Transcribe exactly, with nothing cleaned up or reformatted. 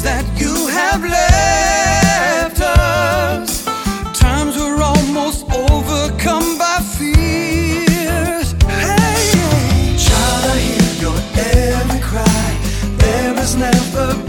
that you have left us. Times we're almost overcome by fears. Hey, child, I hear your every cry. There is never